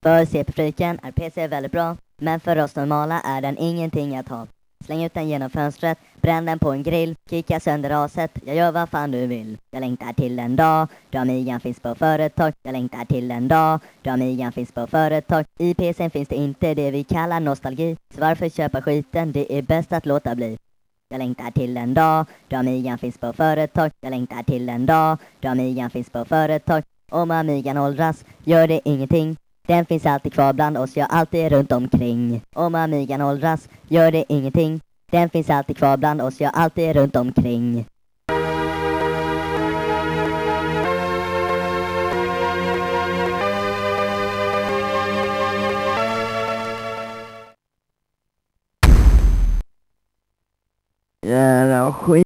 För CP-fliken är PC väldigt bra, men för oss normala är den ingenting att ha. Släng ut den genom fönstret, bränn den på en grill, kicka sönder raset, jag gör vad fan du vill. Jag längtar till en dag, då Amigan finns på företag. Jag längtar till en dag, då Amigan finns på företag. I PCn finns det inte det vi kallar nostalgi, så varför köpa skiten, det är bäst att låta bli. Jag längtar till en dag, då Amigan finns på företag. Jag längtar till en dag, då Amigan finns på företag. Om Amigan åldras, gör det ingenting. Den finns alltid kvar bland oss, jag alltid runt omkring. Om Amigan åldras, gör det ingenting. Den finns alltid kvar bland oss, jag alltid runt omkring. Jävla skit.